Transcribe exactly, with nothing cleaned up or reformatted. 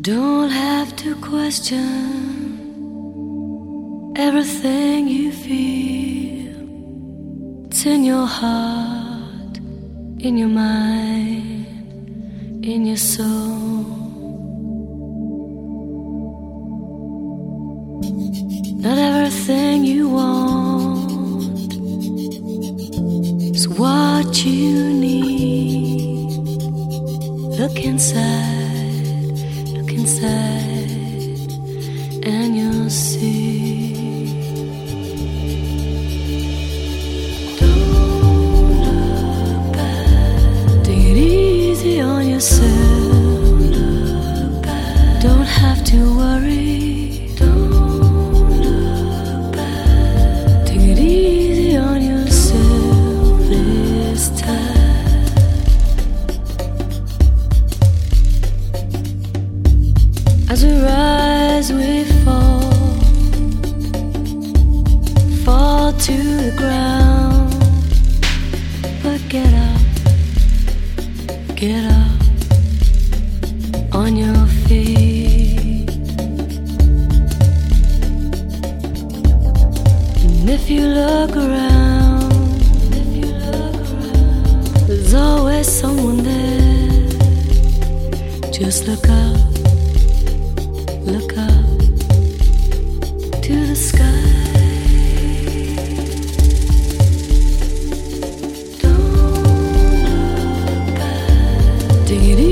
Don't have to question everything you feel. It's in your heart, in your mind, in your soul. Not everything you want is what you need. Look inside, look inside, and you'll see. Don't look back. Take it easy on yourself. Don't look back. Don't have to worry. As we rise, we fall, fall to the ground. But get up, get up on your feet. And if you look around, if you look around, there's always someone there. Just look up. Look up to the sky. Don't look back. Dig it